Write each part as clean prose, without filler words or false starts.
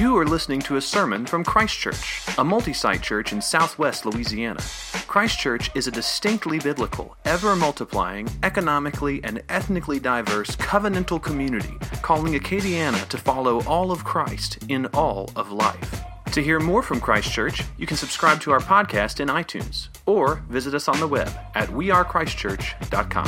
You are listening to a sermon from Christ Church, a multi-site church in southwest Louisiana. Christ Church is a distinctly biblical, ever-multiplying, economically and ethnically diverse covenantal community calling Acadiana to follow all of Christ in all of life. To hear more from Christ Church, you can subscribe to our podcast in iTunes or visit us on the web at wearechristchurch.com.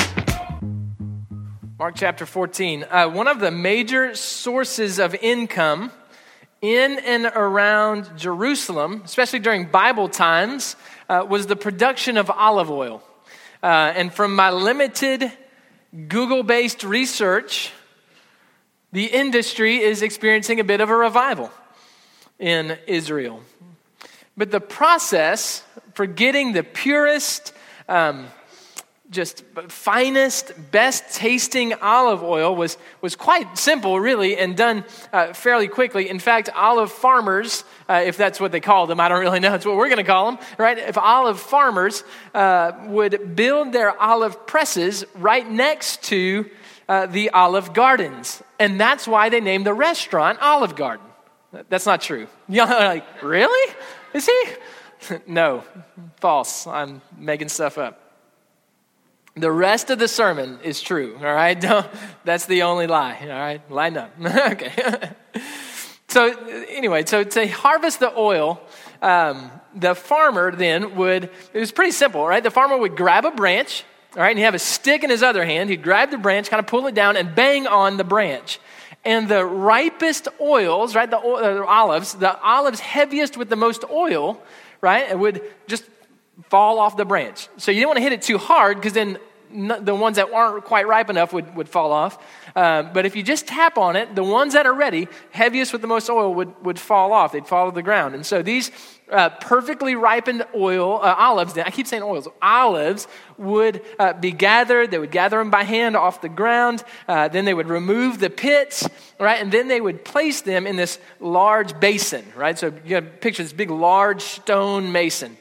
Mark chapter 14. One of the major sources of income in and around Jerusalem, especially during Bible times, was the production of olive oil. And from my limited Google-based research, the industry is experiencing a bit of a revival in Israel. But the process for getting the purest, just finest, best tasting olive oil was quite simple, really, and done fairly quickly. In fact, olive farmers, if that's what they call them, I don't really know, that's what we're going to call them, right? If olive farmers would build their olive presses right next to the olive gardens. And that's why they named the restaurant Olive Garden. That's not true. You're like, really? Is he? No, false. I'm making stuff up. The rest of the sermon is true, all right? That's the only lie, all right? Line up. Okay. So anyway, so to harvest the oil, the farmer then it was pretty simple, right? The farmer would grab a branch, all right, and he'd have a stick in his other hand. He'd grab the branch, kind of pull it down, and bang on the branch. And the ripest oils, right, the olives heaviest with the most oil, right, it would just fall off the branch. So you didn't want to hit it too hard because then the ones that aren't quite ripe enough would fall off. But if you just tap on it, the ones that are ready, heaviest with the most oil, would fall off. They'd fall to the ground. And so these perfectly ripened olives, I keep saying oils, olives would be gathered. They would gather them by hand off the ground. Then they would remove the pits, right? And then they would place them in this large basin, right? So you got to picture this big, large stone basin.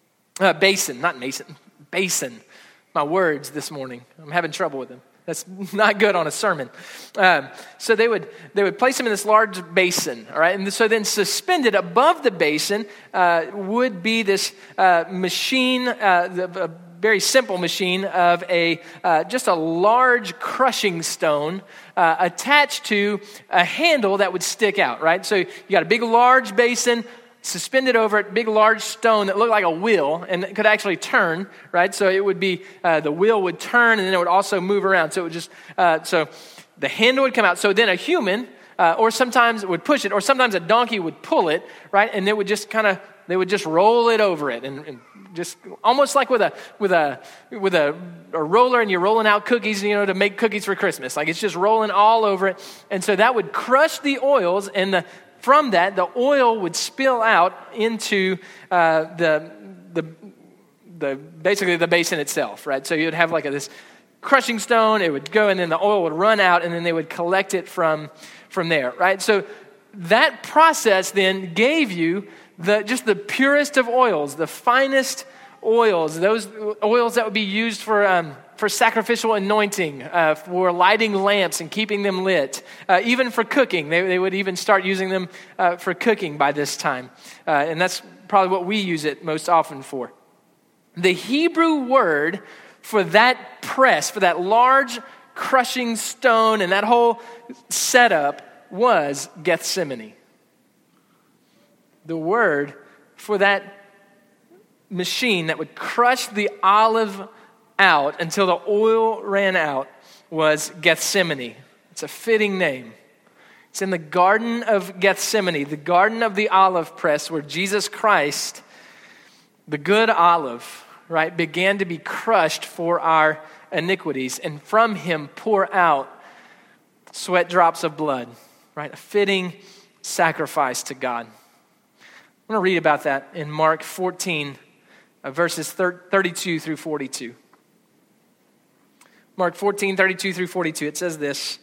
My words this morning. I'm having trouble with them. That's not good on a sermon. So they would place them in this large basin, all right? And so then suspended above the basin would be this machine, a very simple machine of just a large crushing stone attached to a handle that would stick out, right? So you got a big, large basin, suspended over it, big large stone that looked like a wheel and it could actually turn, right? So it would be, the wheel would turn and then it would also move around. So it would just, so the handle would come out. So then a human, or sometimes it would push it, or sometimes a donkey would pull it, right? And they would just they would just roll it over it and just almost like with a roller and you're rolling out cookies, to make cookies for Christmas. Like it's just rolling all over it. And so that would crush the oils and from that, the oil would spill out into basically the basin itself, right? So you'd have like this crushing stone, it would go, and then the oil would run out, and then they would collect it from there, right? So that process then gave you just the purest of oils, the finest oils, those oils that would be used for sacrificial anointing, for lighting lamps and keeping them lit, even for cooking. They would even start using them for cooking by this time. And that's probably what we use it most often for. The Hebrew word for that press, for that large crushing stone and that whole setup was Gethsemane. The word for that machine that would crush the olive out until the oil ran out was Gethsemane. It's a fitting name. It's in the Garden of Gethsemane, the Garden of the Olive Press, where Jesus Christ, the good olive, right, began to be crushed for our iniquities, and from him pour out sweat drops of blood, right? A fitting sacrifice to God. I'm going to read about that in Mark 14, verses 32 through 42. Mark 14, 32 through 42, it says this.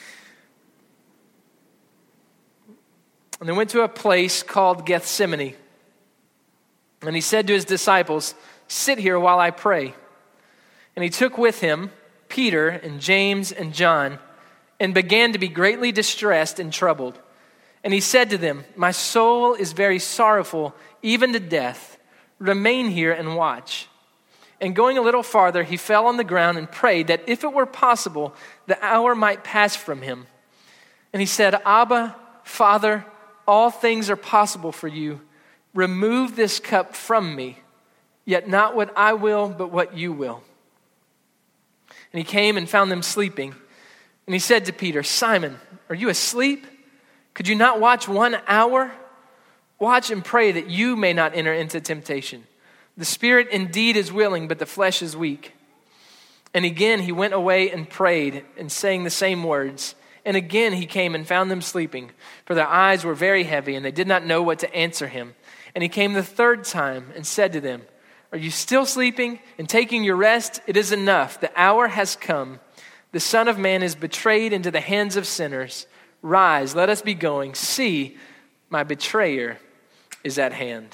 And they went to a place called Gethsemane. And he said to his disciples, "Sit here while I pray." And he took with him Peter and James and John and began to be greatly distressed and troubled. And he said to them, "My soul is very sorrowful, even to death. Remain here and watch." And going a little farther, he fell on the ground and prayed that if it were possible, the hour might pass from him. And he said, "Abba, Father, all things are possible for you. Remove this cup from me, yet not what I will, but what you will." And he came and found them sleeping. And he said to Peter, "Simon, are you asleep? Could you not watch 1 hour? Watch and pray that you may not enter into temptation. The spirit indeed is willing, but the flesh is weak." And again he went away and prayed and saying the same words. And again he came and found them sleeping, for their eyes were very heavy, and they did not know what to answer him. And he came the third time and said to them, "Are you still sleeping and taking your rest? It is enough. The hour has come. The Son of Man is betrayed into the hands of sinners. Rise, let us be going. See, my betrayer is at hand."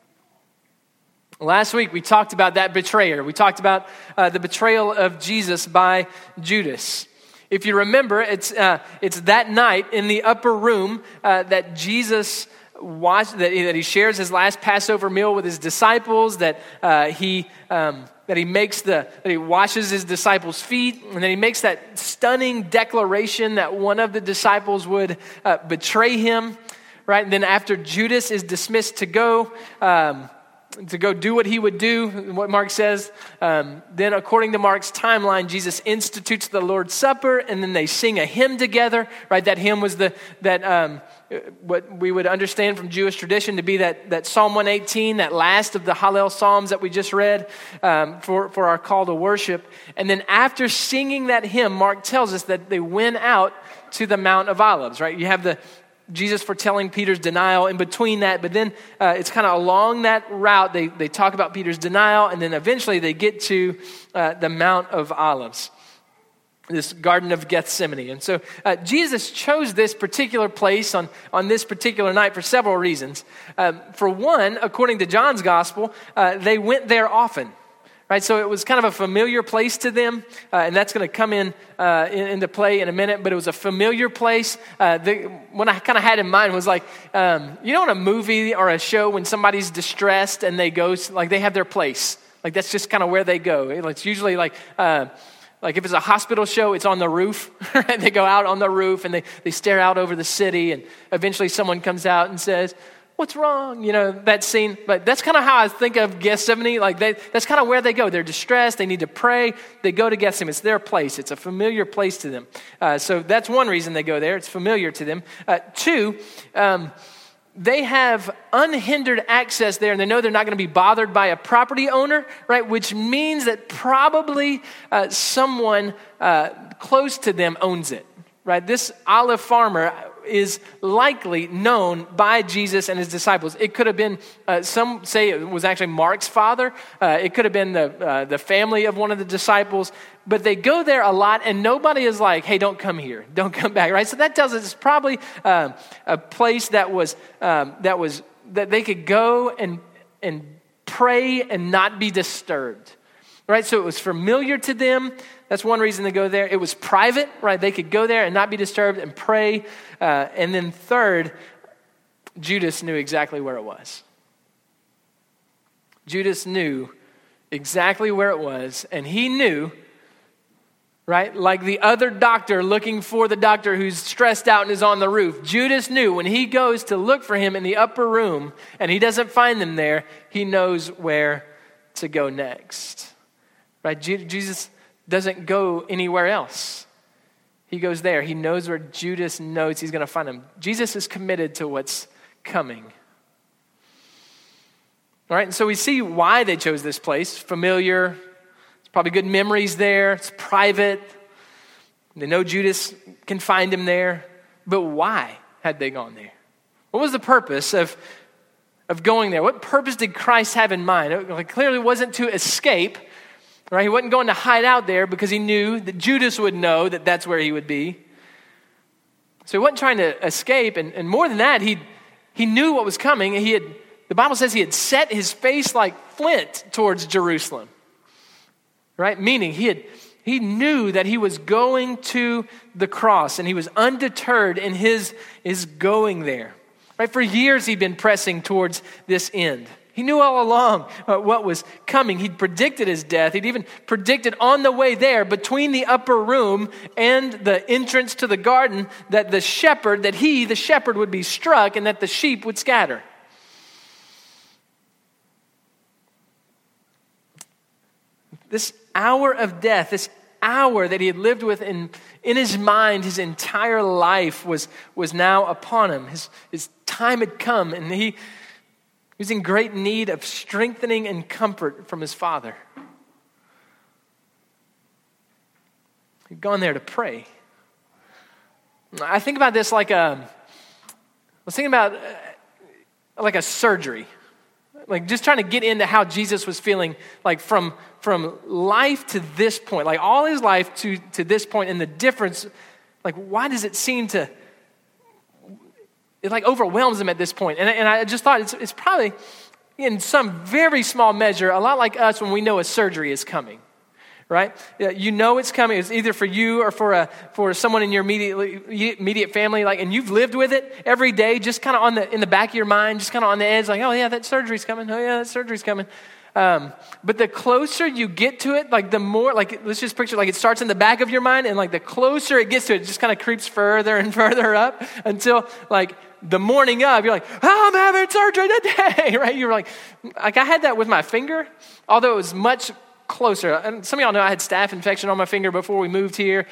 Last week, we talked about that betrayer. We talked about the betrayal of Jesus by Judas. If you remember, it's that night in the upper room that Jesus watched, that he shares his last Passover meal with his disciples, that he washes his disciples' feet, and then he makes that stunning declaration that one of the disciples would betray him, right? And then after Judas is dismissed to go do what he would do, what Mark says, then according to Mark's timeline, Jesus institutes the Lord's Supper, and then they sing a hymn together, right? That hymn was what we would understand from Jewish tradition to be that Psalm 118, that last of the Hallel Psalms that we just read for our call to worship. And then after singing that hymn, Mark tells us that they went out to the Mount of Olives, right? You have Jesus foretelling Peter's denial in between that, but then it's kind of along that route, they talk about Peter's denial, and then eventually they get to the Mount of Olives, this Garden of Gethsemane. And so Jesus chose this particular place on this particular night for several reasons. For one, according to John's gospel, they went there often. Right, so it was kind of a familiar place to them, and that's going to come into play in a minute, but it was a familiar place. What I kind of had in mind was like, you know in a movie or a show when somebody's distressed and they go, like they have their place. Like that's just kind of where they go. It's usually like if it's a hospital show, it's on the roof. Right? They go out on the roof and they stare out over the city, and eventually someone comes out and says, "What's wrong?" You know, that scene. But that's kind of how I think of Gethsemane. Like that's kind of where they go. They're distressed. They need to pray. They go to Gethsemane. It's their place. It's a familiar place to them. So that's one reason they go there. It's familiar to them. Two, they have unhindered access there, and they know they're not going to be bothered by a property owner, right? Which means that probably someone close to them owns it, right? This olive farmer is likely known by Jesus and his disciples. It could have been, some say it was actually Mark's father. It could have been the family of one of the disciples. But they go there a lot, and nobody is like, "Hey, don't come here. Don't come back," right? So that tells us it's probably a place that they could go and pray and not be disturbed. Right, so it was familiar to them. That's one reason they go there. It was private, right? They could go there and not be disturbed and pray. And then third, Judas knew exactly where it was. Judas knew exactly where it was, and he knew, right? Like the other doctor looking for the doctor who's stressed out and is on the roof. Judas knew when he goes to look for him in the upper room and he doesn't find them there, he knows where to go next. Right? Jesus doesn't go anywhere else. He goes there. He knows where Judas knows he's going to find him. Jesus is committed to what's coming. All right, and so we see why they chose this place. Familiar. There's probably good memories there. It's private. They know Judas can find him there. But why had they gone there? What was the purpose of going there? What purpose did Christ have in mind? It clearly wasn't to escape. Right? He wasn't going to hide out there because he knew that Judas would know that that's where he would be. So he wasn't trying to escape. And more than that, he knew what was coming. The Bible says he had set his face like flint towards Jerusalem. Right? Meaning he He knew that he was going to the cross, and he was undeterred in his going there. Right? For years he'd been pressing towards this end. He knew all along what was coming. He'd predicted his death. He'd even predicted on the way there, between the upper room and the entrance to the garden, that the shepherd would be struck and that the sheep would scatter. This hour of death, this hour that he had lived with in his mind his entire life was now upon him. His time had come, and he was in great need of strengthening and comfort from his Father. He'd gone there to pray. I think about this like a surgery. Like just trying to get into how Jesus was feeling, like from life to this point, like all his life to this point, and the difference, like why does it seem to, it like overwhelms him at this point. And I just thought it's probably in some very small measure a lot like us when we know a surgery is coming, right? You know it's coming. It's either for you or for someone in your immediate family, like, and you've lived with it every day, just kind of in the back of your mind, just kind of on the edge, like, oh yeah, that surgery's coming. Oh yeah, that surgery's coming. But the closer you get to it, like the more, like let's just picture like it starts in the back of your mind, and like the closer it gets to it, just kind of creeps further and further up until like the morning of, you're like, oh, I'm having surgery today, right? You're like I had that with my finger, although it was much closer. And some of y'all know I had staph infection on my finger before we moved here.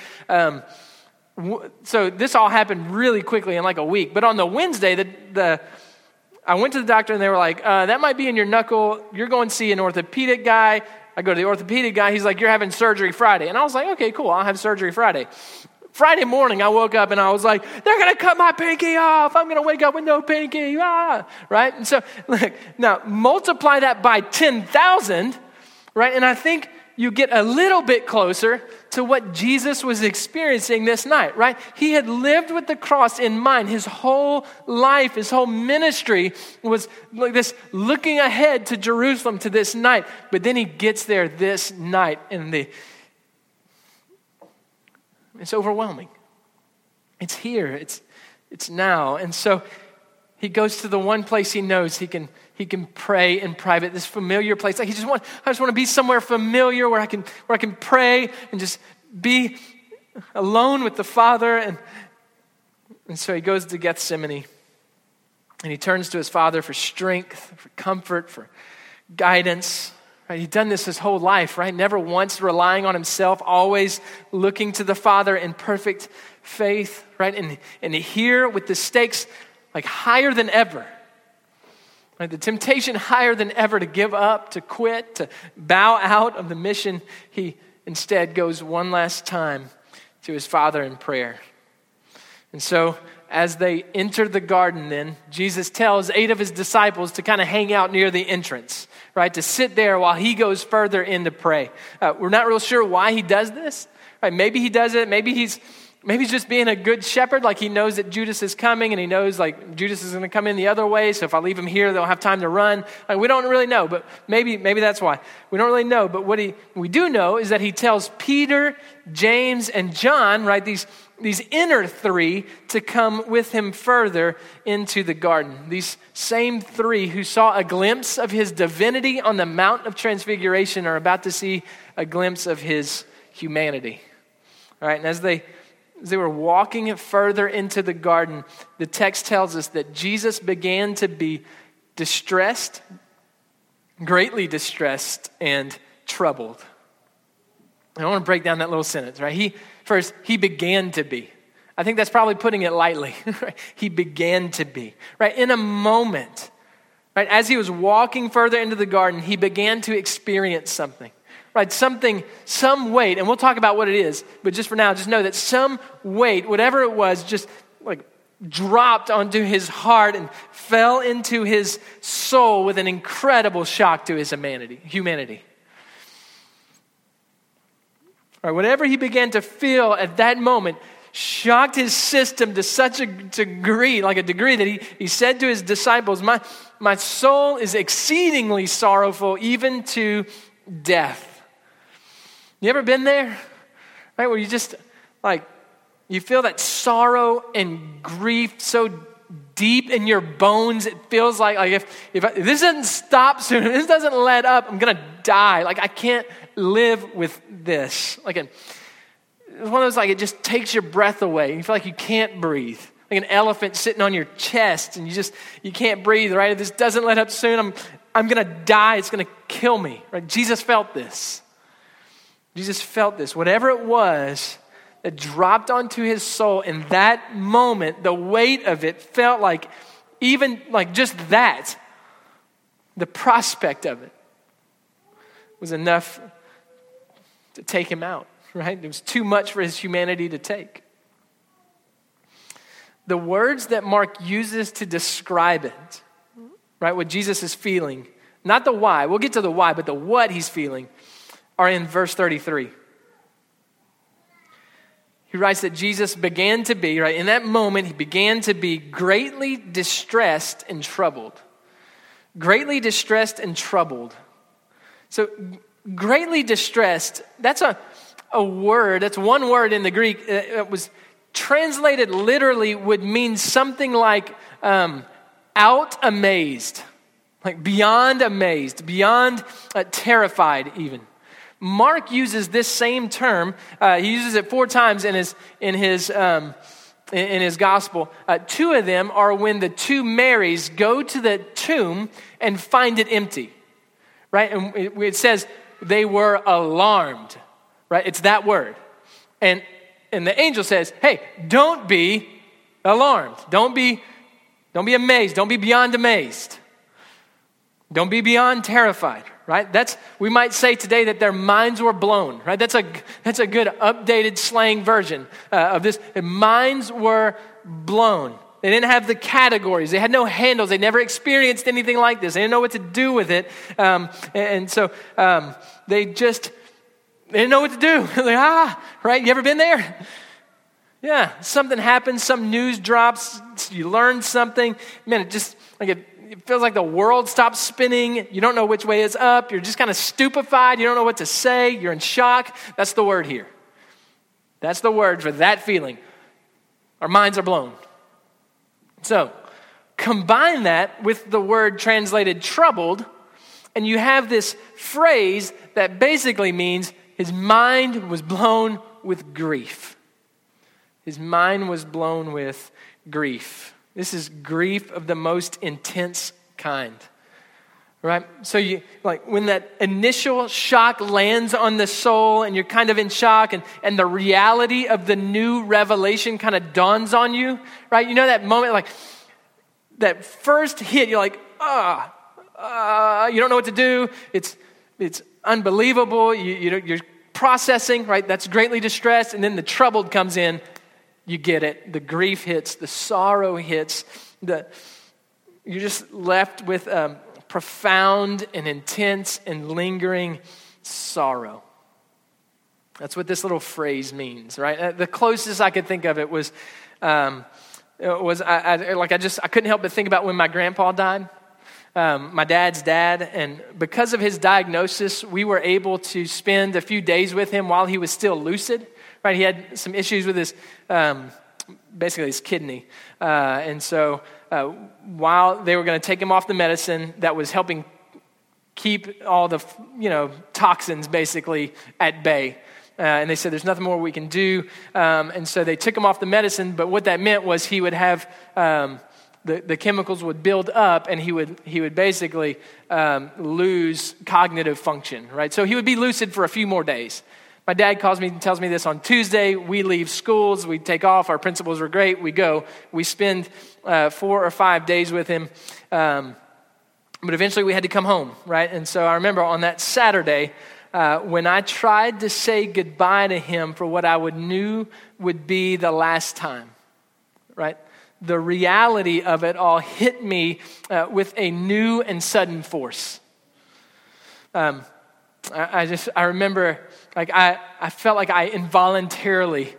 So this all happened really quickly in like a week. But on the Wednesday, I went to the doctor and they were like, that might be in your knuckle. You're going to see an orthopedic guy. I go to the orthopedic guy. He's like, you're having surgery Friday. And I was like, okay, cool. I'll have surgery Friday. Friday morning, I woke up and I was like, they're going to cut my pinky off. I'm going to wake up with no pinky. Right? And so look, now multiply that by 10,000, right? And I think you get a little bit closer to what Jesus was experiencing this night, right? He had lived with the cross in mind. His whole life, his whole ministry was like this, looking ahead to Jerusalem, to this night. But then he gets there this night, and it's overwhelming. It's here. It's now. And so he goes to the one place he knows he can pray in private, this familiar place. Like I just want to be somewhere familiar where I can pray and just be alone with the Father. And so he goes to Gethsemane, and he turns to his Father for strength, for comfort, for guidance. Right? He'd done this his whole life, right? Never once relying on himself, always looking to the Father in perfect faith, right? And here with the stakes like higher than ever, right? The temptation higher than ever to give up, to quit, to bow out of the mission, he instead goes one last time to his Father in prayer. And so as they enter the garden then, Jesus tells 8 of his disciples to kind of hang out near the entrance, right? To sit there while he goes further in to pray. We're not real sure why he does this, right? Maybe he does it, maybe he's just being a good shepherd, like he knows that Judas is coming, and he knows like Judas is going to come in the other way, so if I leave him here, they'll have time to run. Like, we don't really know, but maybe that's why. We don't really know, but what we do know is that he tells Peter, James, and John, right, these inner 3 to come with him further into the garden. These same 3 who saw a glimpse of his divinity on the Mount of Transfiguration are about to see a glimpse of his humanity. All right, and as they were walking further into the garden, the text tells us that Jesus began to be distressed, greatly distressed, and troubled. I want to break down that little sentence, right? He began to be. I think that's probably putting it lightly. Right? He began to be, right? In a moment, right? As he was walking further into the garden, he began to experience something. Right, some weight, and we'll talk about what it is, but just for now, just know that some weight, whatever it was, just like dropped onto his heart and fell into his soul with an incredible shock to his humanity. Right, whatever he began to feel at that moment shocked his system to such a degree that he said to his disciples, my soul is exceedingly sorrowful, even to death. You ever been there? right? Where you just, like, you feel that sorrow and grief so deep in your bones, it feels like if this doesn't stop soon, if this doesn't let up, I'm going to die. Like, I can't live with this. Like, it's one of those, like, it just takes your breath away. You feel like you can't breathe. Like an elephant sitting on your chest, and you can't breathe, right? If this doesn't let up soon, I'm going to die. It's going to kill me, right? Jesus felt this. Jesus felt this. Whatever it was that dropped onto his soul in that moment, the weight of it felt like, even like just that, the prospect of it was enough to take him out, right? It was too much for his humanity to take. The words that Mark uses to describe it, right, what Jesus is feeling, not the why, we'll get to the why, but the what he's feeling, are in verse 33. He writes that Jesus began to be, right, in that moment, he began to be greatly distressed and troubled. Greatly distressed and troubled. So, greatly distressed, that's a word, that's one word in the Greek. It was translated literally would mean something like out amazed, like beyond amazed, beyond terrified even. Mark uses this same term. He uses it 4 times in his gospel. 2 of them are when the 2 Marys go to the tomb and find it empty, right? And it says they were alarmed, right? It's that word. And the angel says, hey, don't be alarmed. Don't be amazed. Don't be beyond amazed. Don't be beyond terrified, right? We might say today that their minds were blown, right? That's a good updated slang version of this. Their minds were blown. They didn't have the categories. They had no handles. They never experienced anything like this. They didn't know what to do with it. And so they didn't know what to do. Like, right? You ever been there? Yeah, something happens, some news drops, you learn something. Man, it just, like it feels like the world stops spinning. You don't know which way is up. You're just kind of stupefied. You don't know what to say. You're in shock. That's the word here. That's the word for that feeling. Our minds are blown. So, combine that with the word translated troubled, and you have this phrase that basically means his mind was blown with grief. His mind was blown with grief. This is grief of the most intense kind, right? So when that initial shock lands on the soul and you're kind of in shock and the reality of the new revelation kind of dawns on you, right? You know that moment, like that first hit, you're like, you don't know what to do. It's unbelievable. You're processing, right? That's greatly distressed. And then the troubled comes in. You get it. The grief hits. The sorrow hits. You're just left with profound and intense and lingering sorrow. That's what this little phrase means, right? The closest I could think of it was I couldn't help but think about when my grandpa died. My dad's dad, and because of his diagnosis, we were able to spend a few days with him while he was still lucid. Right, he had some issues with his, basically his kidney, and so while they were going to take him off the medicine that was helping keep all the toxins basically at bay, and they said there's nothing more we can do, and so they took him off the medicine. But what that meant was he would have the chemicals would build up, and he would basically lose cognitive function. Right, so he would be lucid for a few more days. My dad calls me and tells me this on Tuesday. We leave schools. We take off. Our principals were great. We go. We spend 4 or 5 days with him. But eventually we had to come home, right? And so I remember on that Saturday when I tried to say goodbye to him for what I knew would be the last time, right? The reality of it all hit me with a new and sudden force. I remember, like I felt like I involuntarily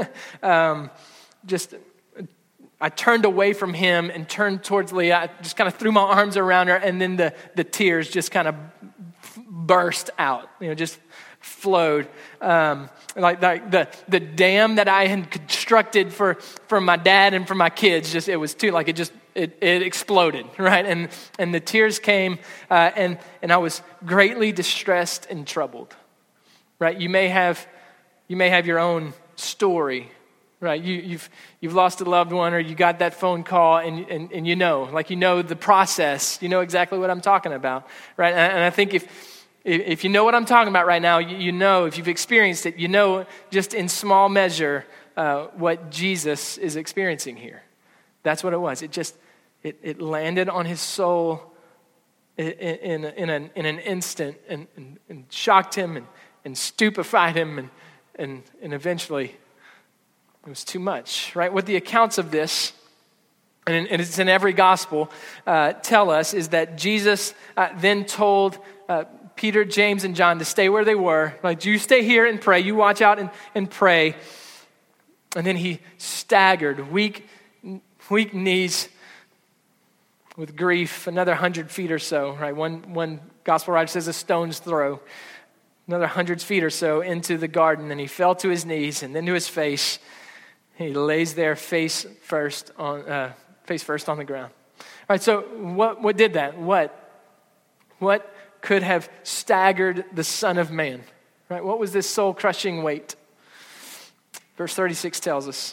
I turned away from him and turned towards Leah. I just kind of threw my arms around her, and then the tears just kind of burst out. Just flowed. Like the dam that I had constructed for my dad and for my kids, it was too, like it exploded, right? And the tears came, and I was greatly distressed and troubled, right? You may have your own story, right? You've lost a loved one, or you got that phone call, and you know the process. You know exactly what I'm talking about, right? And I think if you know what I'm talking about right now, you know, if you've experienced it, you know just in small measure what Jesus is experiencing here. That's what it was. It landed on his soul in an instant and shocked him and stupefied him and eventually it was too much, right? What the accounts of this, and it's in every gospel, tell us is that Jesus then told Peter, James, and John to stay where they were. Like, you stay here and pray. You watch out and pray. And then he staggered, weak knees with grief, another 100 feet or so, right? One gospel writer says a stone's throw, another 100 feet or so into the garden, and he fell to his knees and then to his face. He lays there face first on the ground. All right, so what did that? What could have staggered the Son of Man? Right? What was this soul-crushing weight? Verse 36 tells us.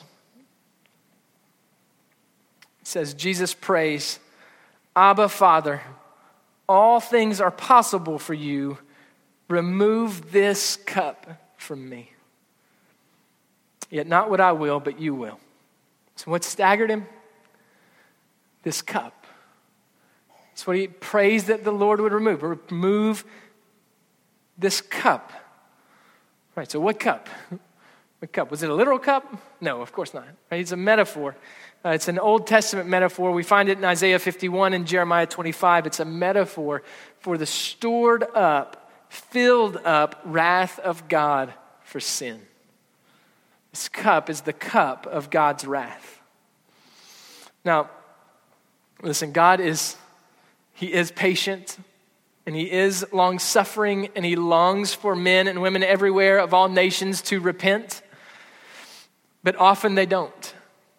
It says, Jesus prays, Abba, Father, all things are possible for you. Remove this cup from me. Yet not what I will, but you will. So what staggered him? This cup. That's what he prays that the Lord would remove. Remove this cup. Right, so what cup? What cup? Was it a literal cup? No, of course not. Right? It's a metaphor. It's an Old Testament metaphor. We find it in Isaiah 51 and Jeremiah 25. It's a metaphor for the stored up, filled up wrath of God for sin. This cup is the cup of God's wrath. Now, listen, He is patient, and he is long-suffering, and he longs for men and women everywhere of all nations to repent, but often they don't.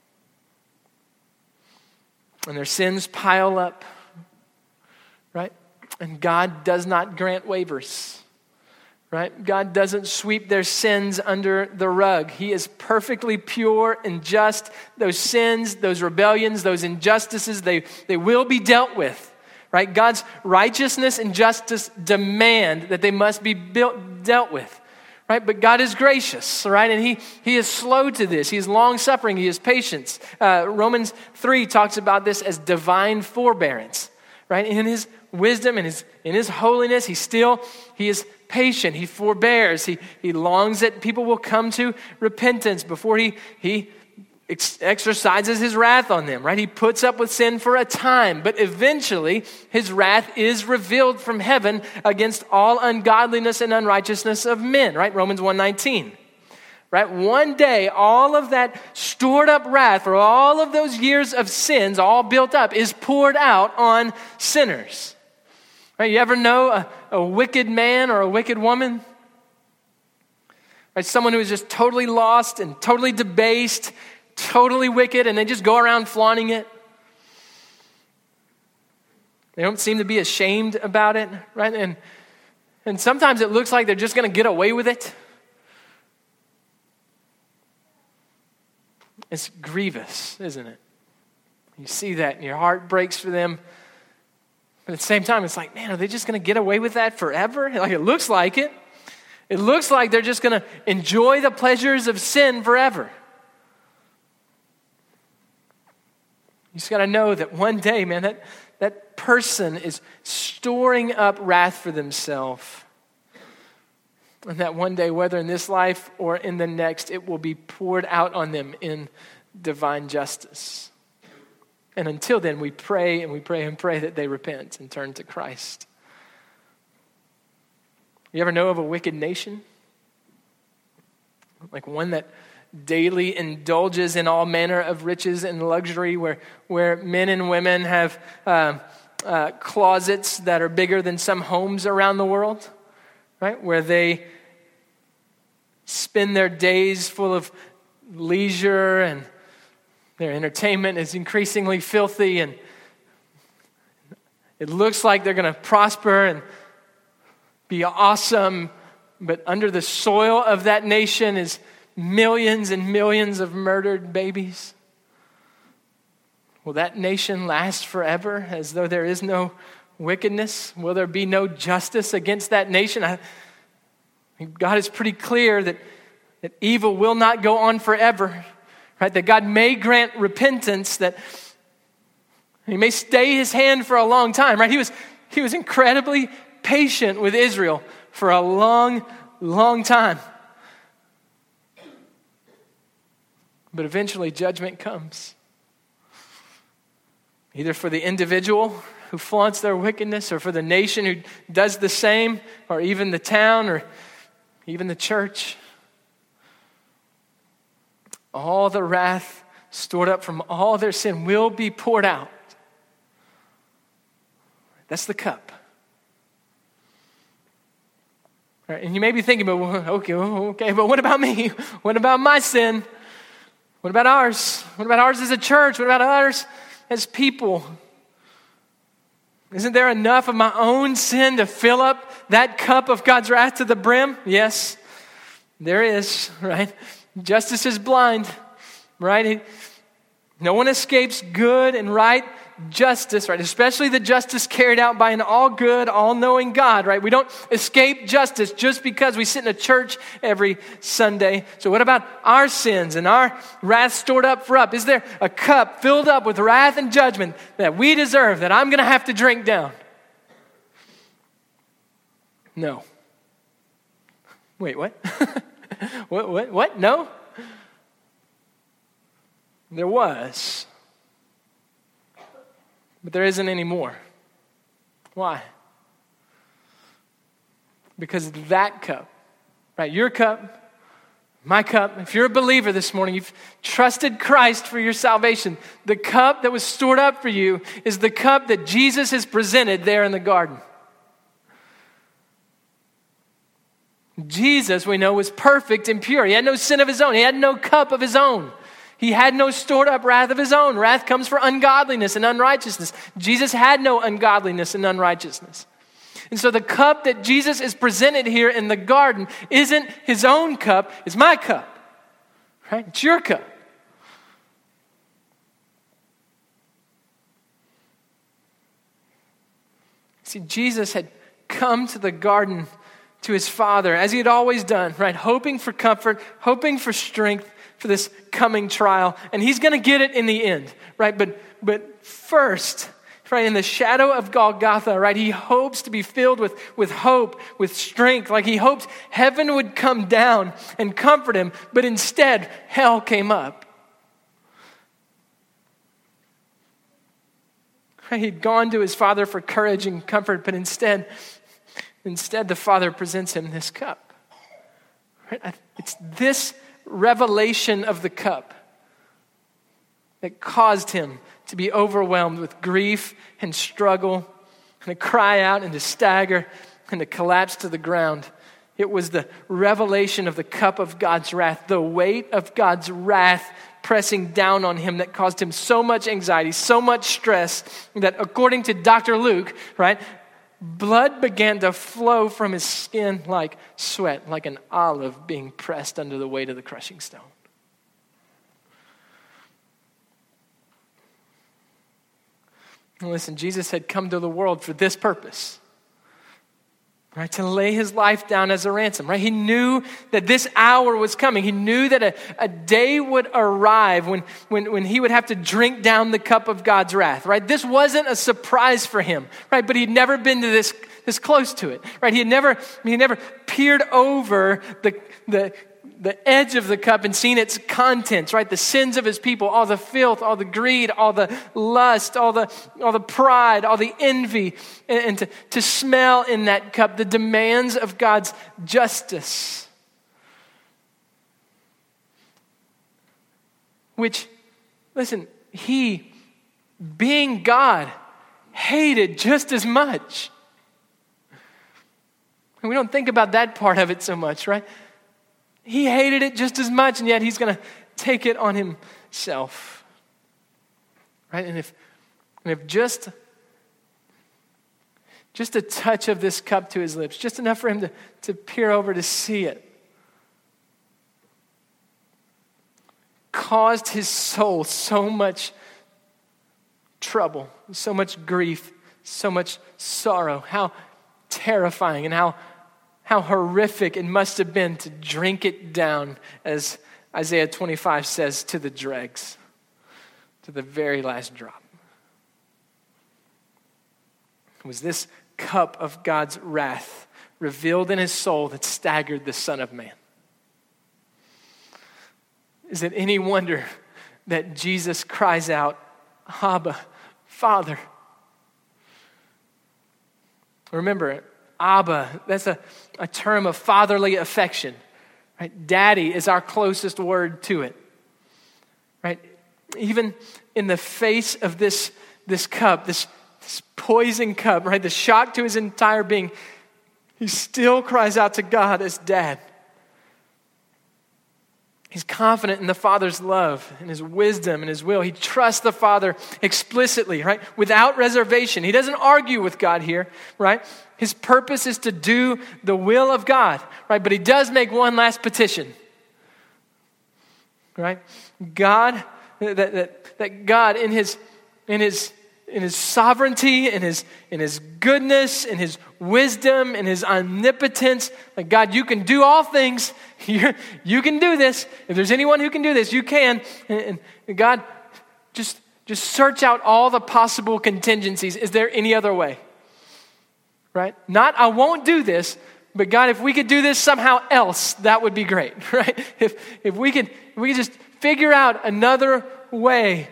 And their sins pile up, right? And God does not grant waivers, right? God doesn't sweep their sins under the rug. He is perfectly pure and just. Those sins, those rebellions, those injustices, they will be dealt with. Right? God's righteousness and justice demand that they must be dealt with. Right? But God is gracious, right? And he is slow to this. He is long-suffering. He is patient. Romans 3 talks about this as divine forbearance. Right? In his wisdom and in his holiness, he is patient. He forbears. He longs that people will come to repentance before he exercises his wrath on them, right? He puts up with sin for a time, but eventually his wrath is revealed from heaven against all ungodliness and unrighteousness of men, right? Romans 1:19, right? One day, all of that stored up wrath for all of those years of sins, all built up, is poured out on sinners. Right? You ever know a wicked man or a wicked woman? Right? Someone who is just totally lost and totally debased, totally wicked, and they just go around flaunting it. They don't seem to be ashamed about it, right? And sometimes it looks like they're just going to get away with it. It's grievous, isn't it? You see that and your heart breaks for them. But at the same time, it's like, man, are they just going to get away with that forever? Like, it looks like it. It looks like they're just going to enjoy the pleasures of sin forever. You just got to know that one day, man, that person is storing up wrath for themselves. And that one day, whether in this life or in the next, it will be poured out on them in divine justice. And until then, we pray and we pray and pray that they repent and turn to Christ. You ever know of a wicked nation? Like one that daily indulges in all manner of riches and luxury, where men and women have closets that are bigger than some homes around the world, right? Where they spend their days full of leisure, and their entertainment is increasingly filthy, and it looks like they're going to prosper and be awesome, but under the soil of that nation is millions and millions of murdered babies. Will that nation last forever as though there is no wickedness? Will there be no justice against that nation? God is pretty clear that evil will not go on forever, right? That God may grant repentance, that He may stay His hand for a long time, right? He was incredibly patient with Israel for a long, long time. But eventually judgment comes. Either for the individual who flaunts their wickedness, or for the nation who does the same, or even the town, or even the church. All the wrath stored up from all their sin will be poured out. That's the cup. Right, and you may be thinking, but okay, but what about me? What about my sin? What about ours? What about ours as a church? What about ours as people? Isn't there enough of my own sin to fill up that cup of God's wrath to the brim? Yes, there is, right? Justice is blind, right? No one escapes good and right justice, right? Especially the justice carried out by an all-good, all-knowing God, right? We don't escape justice just because we sit in a church every Sunday. So what about our sins and our wrath stored up for us? Is there a cup filled up with wrath and judgment that we deserve, that I'm going to have to drink down? No. Wait, what? What? No? There was. But there isn't anymore. Why? Because that cup, right? Your cup, my cup. If you're a believer this morning, you've trusted Christ for your salvation. The cup that was stored up for you is the cup that Jesus has presented there in the garden. Jesus, we know, was perfect and pure. He had no sin of his own. He had no cup of his own. He had no stored up wrath of his own. Wrath comes for ungodliness and unrighteousness. Jesus had no ungodliness and unrighteousness. And so the cup that Jesus is presented here in the garden isn't his own cup, it's my cup. Right? It's your cup. See, Jesus had come to the garden to his Father, as he had always done, right? Hoping for comfort, hoping for strength for this coming trial. And he's going to get it in the end, right? But first, right, in the shadow of Golgotha, right, he hopes to be filled with hope, with strength. Like he hoped heaven would come down and comfort him, but instead, hell came up. Right, he'd gone to his Father for courage and comfort, but instead the Father presents him this cup. Right? It's this revelation of the cup that caused him to be overwhelmed with grief and struggle, and to cry out and to stagger and to collapse to the ground. It was the revelation of the cup of God's wrath, the weight of God's wrath pressing down on him that caused him so much anxiety, so much stress, that according to Dr. Luke, right, blood began to flow from his skin like sweat, like an olive being pressed under the weight of the crushing stone. And listen, Jesus had come to the world for this purpose, right? To lay his life down as a ransom, right? He knew that this hour was coming. He knew that a day would arrive when he would have to drink down the cup of God's wrath, right? This wasn't a surprise for him, right? But he'd never been to this close to it, right? He had never peered over the edge of the cup and seen its contents, right? The sins of his people, all the filth, all the greed, all the lust, all the pride, all the envy, and to smell in that cup the demands of God's justice. Which, listen, he, being God, hated just as much. And we don't think about that part of it so much, right? He hated it just as much, and yet he's going to take it on himself. Right? And if just a touch of this cup to his lips, just enough for him to peer over to see it, caused his soul so much trouble, so much grief, so much sorrow. How terrifying and how horrific it must have been to drink it down, as Isaiah 25 says, to the dregs, to the very last drop. It was this cup of God's wrath revealed in his soul that staggered the Son of Man. Is it any wonder that Jesus cries out, Abba, Father? Remember, Abba, that's a term of fatherly affection. Right? Daddy is our closest word to it. Right? Even in the face of this cup, this poison cup, right? The shock to his entire being, he still cries out to God as Dad. He's confident in the Father's love and his wisdom and his will. He trusts the Father explicitly, right? Without reservation. He doesn't argue with God here, right? His purpose is to do the will of God, right? But he does make one last petition, right? God, that God in his sovereignty, in his goodness, in his wisdom, in his omnipotence, like God, you can do all things. You can do this. If there's anyone who can do this, you can. And God, just search out all the possible contingencies. Is there any other way? Right? Not, I won't do this, but God, if we could do this somehow else, that would be great, right? If we could just figure out another way.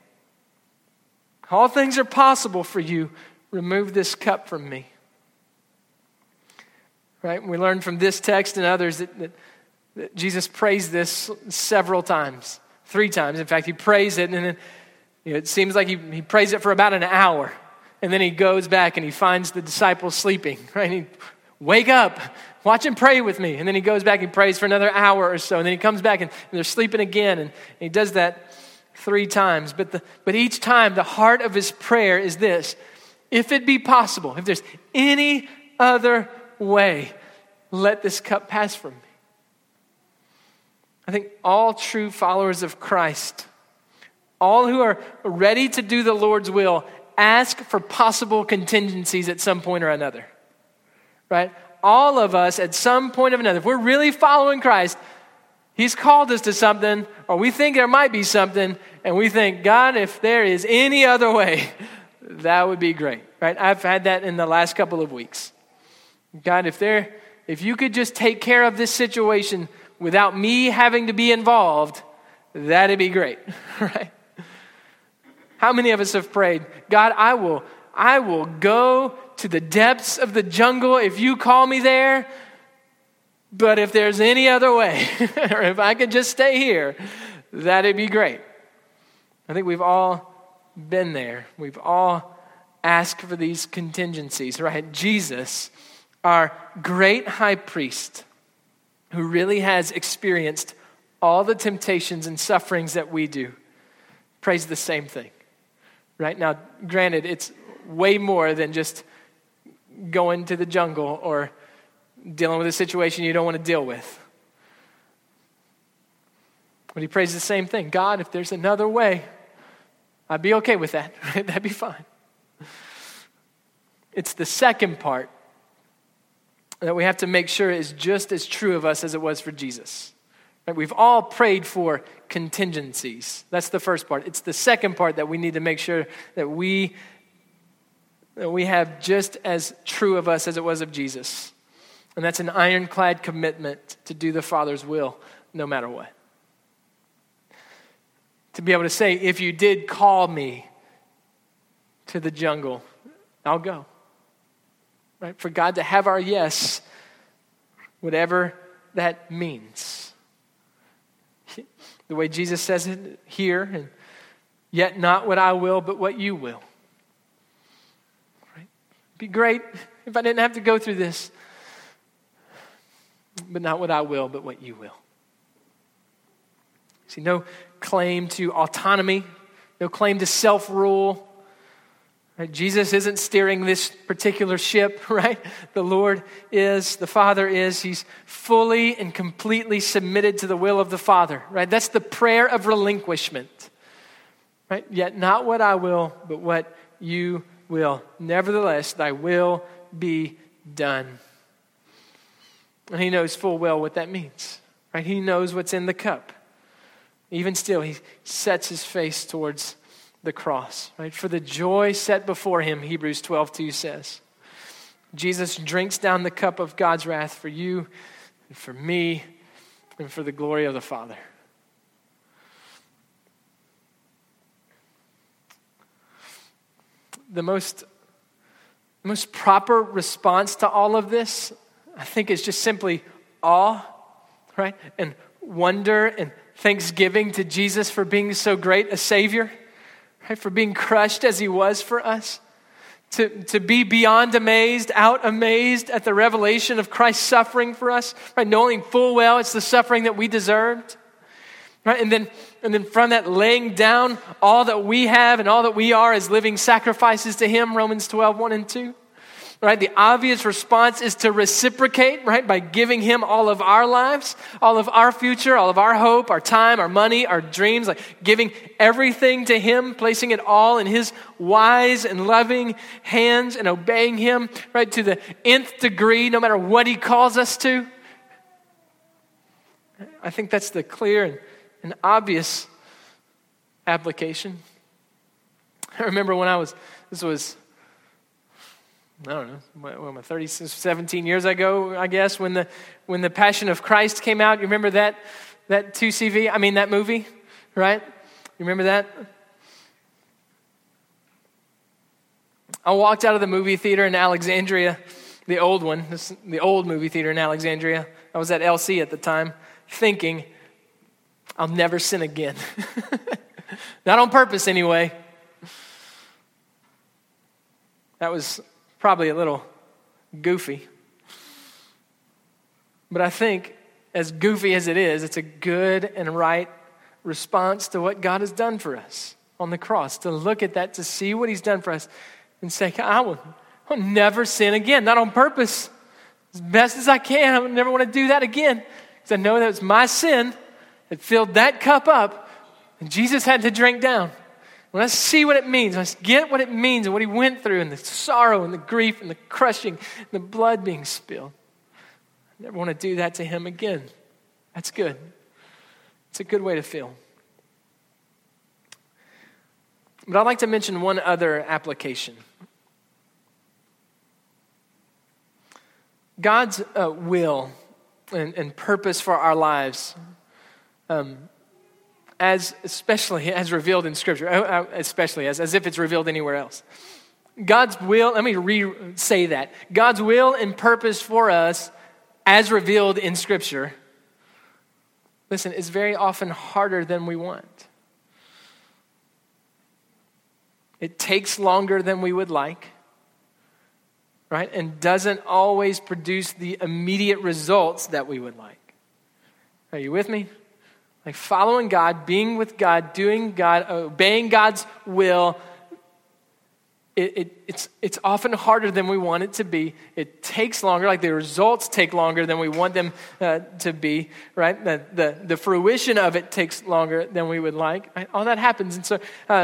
All things are possible for you. Remove this cup from me. Right? We learn from this text and others that Jesus prays this several times, 3 times. In fact, he prays it, and then it seems like he prays it for about an hour. And then he goes back and he finds the disciples sleeping. Right? And he, wake up, watch him pray with me. And then he goes back and prays for another hour or so. And then he comes back and they're sleeping again. And he does that 3 times. But each time the heart of his prayer is this: if it be possible, if there's any other way, let this cup pass from me. I think all true followers of Christ, all who are ready to do the Lord's will, ask for possible contingencies at some point or another. Right? All of us at some point or another, if we're really following Christ, he's called us to something, or we think there might be something, and we think, God, if there is any other way, that would be great. Right? I've had that in the last couple of weeks. God, if you could just take care of this situation without me having to be involved, that'd be great. Right? How many of us have prayed, God, I will go to the depths of the jungle if you call me there, but if there's any other way, or if I could just stay here, that'd be great. I think we've all been there. We've all asked for these contingencies, right? Jesus, our great high priest, who really has experienced all the temptations and sufferings that we do, prays the same thing. Right? Now, granted, it's way more than just going to the jungle or dealing with a situation you don't want to deal with. But he prays the same thing. God, if there's another way, I'd be okay with that. Right? That'd be fine. It's the second part that we have to make sure is just as true of us as it was for Jesus. Right? We've all prayed for contingencies. That's the first part. It's the second part that we need to make sure that we have just as true of us as it was of Jesus. And that's an ironclad commitment to do the Father's will no matter what. To be able to say, if you did call me to the jungle, I'll go. Right? For God to have our yes, whatever that means. The way Jesus says it here, and yet not what I will, but what you will. Right? It'd be great if I didn't have to go through this, but not what I will, but what you will. See, no claim to autonomy, no claim to self-rule. Right? Jesus isn't steering this particular ship, right? The Lord is, the Father is. He's fully and completely submitted to the will of the Father, right? That's the prayer of relinquishment, right? Yet not what I will, but what you will. Nevertheless, thy will be done. And he knows full well what that means, right? He knows what's in the cup. Even still, he sets his face towards the cross, right? For the joy set before him, Hebrews 12:2 says. Jesus drinks down the cup of God's wrath for you and for me and for the glory of the Father. The most proper response to all of this, I think, is just simply awe, right? And wonder and thanksgiving to Jesus for being so great a Savior, right? For being crushed as he was for us. To be beyond amazed, out amazed at the revelation of Christ's suffering for us, right? Knowing full well it's the suffering that we deserved. Right? And then from that, laying down all that we have and all that we are as living sacrifices to him, Romans 12:1 and 2. Right? The obvious response is to reciprocate, right? By giving him all of our lives, all of our future, all of our hope, our time, our money, our dreams, like giving everything to him, placing it all in his wise and loving hands and obeying him, right? To the nth degree, no matter what he calls us to. I think that's the clear and obvious application. I remember when this was, I don't know, 17 years ago, I guess, when the Passion of Christ came out. You remember that 2CV? I mean, that movie, right? You remember that? I walked out of the movie theater in Alexandria, the old one, the old movie theater in Alexandria. I was at LC at the time, thinking, I'll never sin again. Not on purpose, anyway. That was probably a little goofy. But I think, as goofy as it is, it's a good and right response to what God has done for us on the cross. To look at that, to see what he's done for us, and say, I'll never sin again. Not on purpose. As best as I can, I would never want to do that again. Because I know that it's my sin that filled that cup up, and Jesus had to drink down. When I see what it means, when I get what it means and what he went through, and the sorrow and the grief and the crushing and the blood being spilled, I never want to do that to him again. That's good. It's a good way to feel. But I'd like to mention one other application. God's will and purpose for our lives, especially as revealed in Scripture, especially as if it's revealed anywhere else. God's will, let me re-say that. God's will and purpose for us as revealed in Scripture, listen, is very often harder than we want. It takes longer than we would like, right? And doesn't always produce the immediate results that we would like. Are you with me? Like following God, being with God, doing God, obeying God's will, it's often harder than we want it to be. It takes longer, like the results take longer than we want them to be, right? The fruition of it takes longer than we would like. Right? All that happens. And so,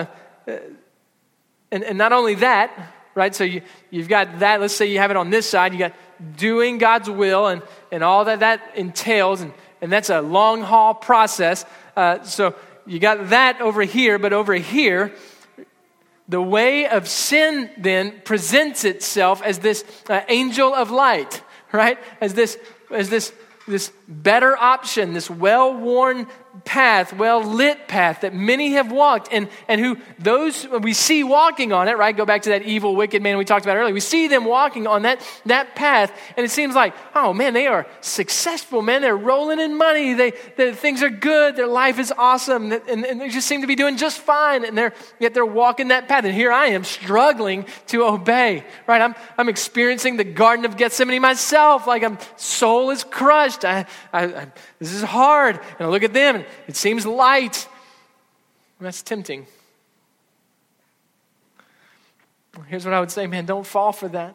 and not only that, right? So you've got that, let's say you have it on this side, you got doing God's will and all that entails, and that's a long haul process. So you got that over here, but over here, the way of sin then presents itself as this angel of light, right? As this better option, this well-worn path, well-lit path that many have walked, and who those we see walking on it, right? Go back to that evil, wicked man we talked about earlier. We see them walking on that path, and it seems like, oh man, they are successful, man. They're rolling in money. Things are good. Their life is awesome, and they just seem to be doing just fine. And yet they're walking that path, and here I am struggling to obey, right? I'm experiencing the Garden of Gethsemane myself. Like soul is crushed. This is hard. And I look at them, man, it seems light. And that's tempting. Here's what I would say, man, don't fall for that.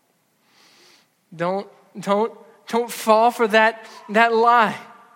Don't fall for that lie.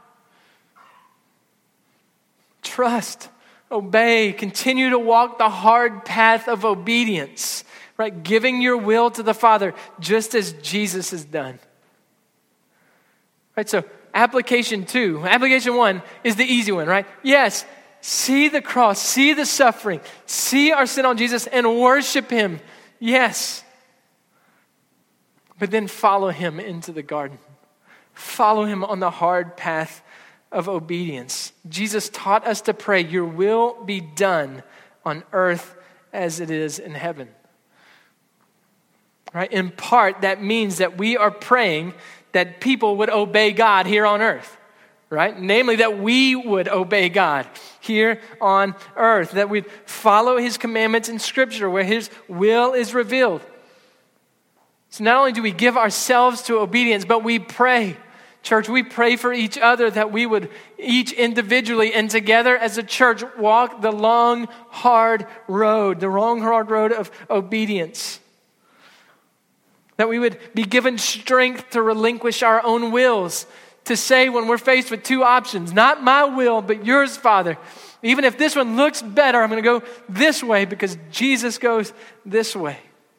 Trust, obey, continue to walk the hard path of obedience, right? Giving your will to the Father just as Jesus has done. Right, so application 1 is the easy one, right? Yes, see the cross, see the suffering, see our sin on Jesus and worship him. Yes. But then follow him into the garden. Follow him on the hard path of obedience. Jesus taught us to pray, your will be done on earth as it is in heaven. Right? In part, that means that we are praying that people would obey God here on earth. Right? Namely, that we would obey God here on earth. That we'd follow his commandments in Scripture where his will is revealed. So not only do we give ourselves to obedience, but we pray. Church, we pray for each other that we would each individually and together as a church walk the long, hard road of obedience. That we would be given strength to relinquish our own wills, to say when we're faced with two options, not my will, but yours, Father. Even if this one looks better, I'm going to go this way because Jesus goes this way.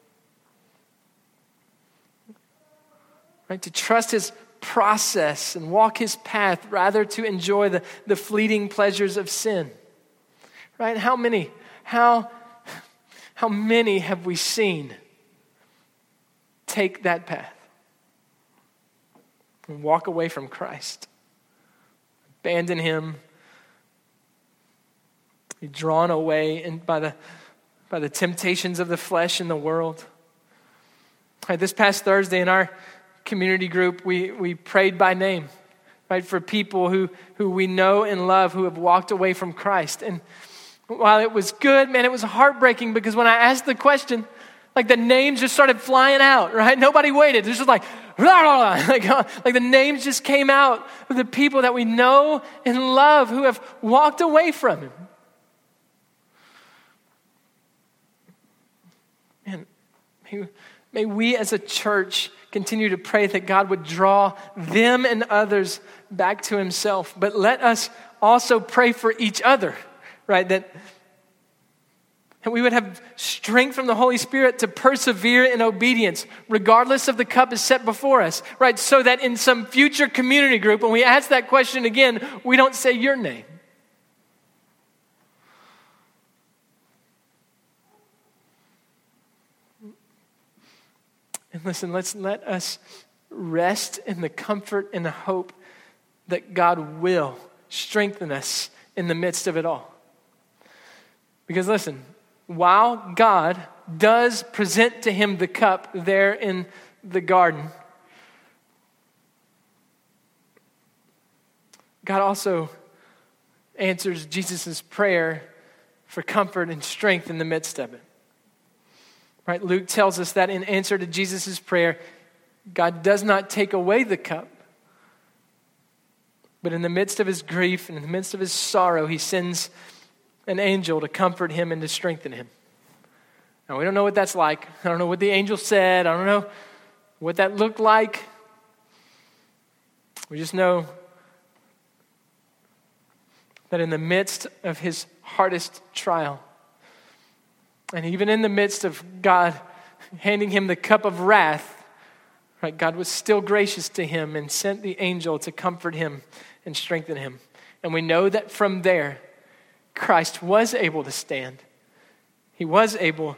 Right? To trust his process and walk his path rather to enjoy the fleeting pleasures of sin. Right? How many have we seen take that path and walk away from Christ? Abandon him. Be drawn away by the temptations of the flesh and the world. Right, this past Thursday in our community group, we prayed by name, right, for people who we know and love who have walked away from Christ. And while it was good, man, it was heartbreaking because when I asked the question, like the names just started flying out, right? Nobody waited. It was just like, blah, blah, blah. Like the names just came out of the people that we know and love who have walked away from him. Man, may we as a church continue to pray that God would draw them and others back to himself. But let us also pray for each other, right? That we would have strength from the Holy Spirit to persevere in obedience, regardless of the cup is set before us, right? So that in some future community group, when we ask that question again, we don't say your name. And listen, let us rest in the comfort and the hope that God will strengthen us in the midst of it all. Because listen, while God does present to him the cup there in the garden, God also answers Jesus' prayer for comfort and strength in the midst of it. Right? Luke tells us that in answer to Jesus' prayer, God does not take away the cup, but in the midst of his grief and in the midst of his sorrow, he sends an angel to comfort him and to strengthen him. Now, we don't know what that's like. I don't know what the angel said. I don't know what that looked like. We just know that in the midst of his hardest trial, and even in the midst of God handing him the cup of wrath, right, God was still gracious to him and sent the angel to comfort him and strengthen him. And we know that from there, Christ was able to stand. He was able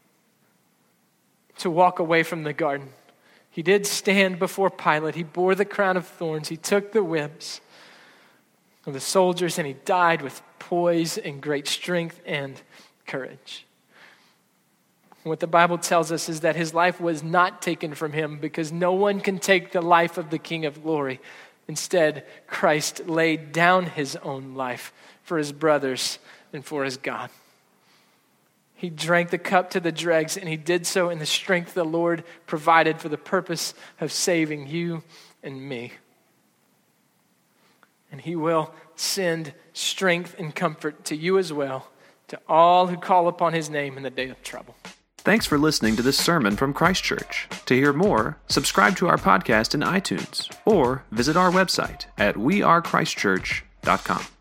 to walk away from the garden. He did stand before Pilate. He bore the crown of thorns. He took the whips of the soldiers and he died with poise and great strength and courage. What the Bible tells us is that his life was not taken from him because no one can take the life of the King of Glory. Instead, Christ laid down his own life for his brothers and for his God. He drank the cup to the dregs, and he did so in the strength the Lord provided for the purpose of saving you and me. And he will send strength and comfort to you as well, to all who call upon his name in the day of trouble. Thanks for listening to this sermon from Christ Church. To hear more, subscribe to our podcast in iTunes or visit our website at wearechristchurch.com.